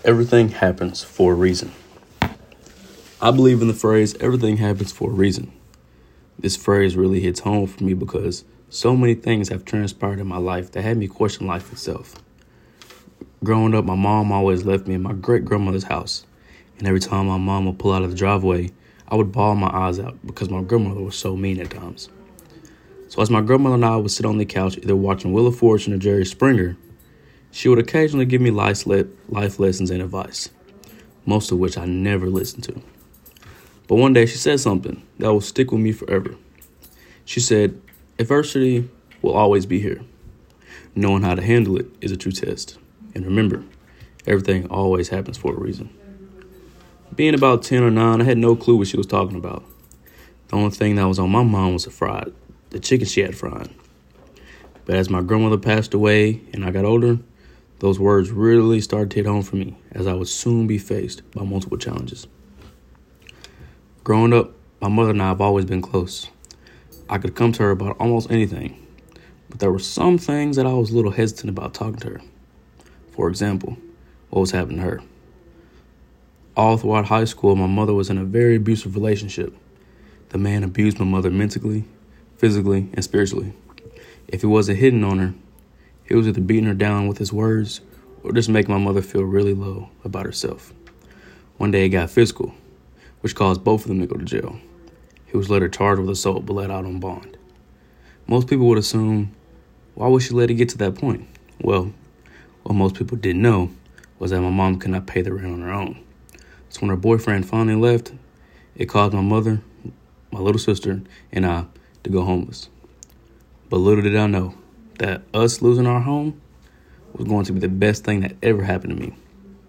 Everything happens for a reason. I believe in the phrase, everything happens for a reason. This phrase really hits home for me because so many things have transpired in my life that had me question life itself. Growing up, my mom always left me in my great-grandmother's house. And every time my mom would pull out of the driveway, I would bawl my eyes out because my grandmother was so mean at times. So as my grandmother and I would sit on the couch either watching Wheel of Fortune or Jerry Springer, she would occasionally give me life lessons and advice, most of which I never listened to. But one day she said something that will stick with me forever. She said, adversity will always be here. Knowing how to handle it is a true test. And remember, everything always happens for a reason. Being about 10 or 9, I had no clue what she was talking about. The only thing that was on my mind was the chicken she had fried. But as my grandmother passed away and I got older, those words really started to hit home for me as I would soon be faced by multiple challenges. Growing up, my mother and I have always been close. I could come to her about almost anything, but there were some things that I was a little hesitant about talking to her. For example, what was happening to her. All throughout high school, my mother was in a very abusive relationship. The man abused my mother mentally, physically, and spiritually. If he wasn't hitting on her, he was either beating her down with his words or just making my mother feel really low about herself. One day it got physical, which caused both of them to go to jail. He was later charged with assault but let out on bond. Most people would assume, why would she let it get to that point? Well, what most people didn't know was that my mom could not pay the rent on her own. So when her boyfriend finally left, it caused my mother, my little sister, and I to go homeless. But little did I know that us losing our home was going to be the best thing that ever happened to me.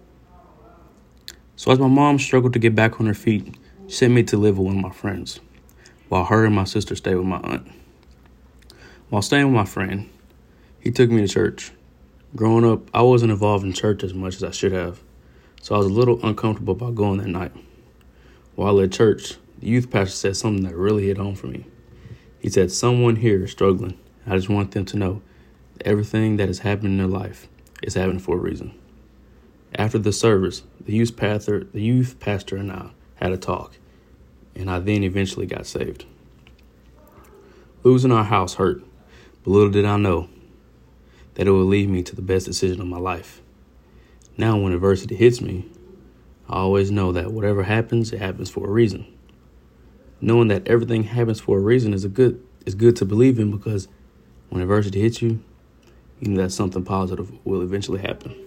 So as my mom struggled to get back on her feet, she sent me to live with one of my friends, while her and my sister stayed with my aunt. While staying with my friend, he took me to church. Growing up, I wasn't involved in church as much as I should have, so I was a little uncomfortable about going that night. While at church, the youth pastor said something that really hit home for me. He said, someone here is struggling. I just want them to know that everything that is happening in their life is happening for a reason. After the service, the youth pastor and I had a talk, and I then eventually got saved. Losing our house hurt, but little did I know that it would lead me to the best decision of my life. Now when adversity hits me, I always know that whatever happens, it happens for a reason. Knowing that everything happens for a reason is good to believe in, because when adversity hits you, you know that something positive will eventually happen.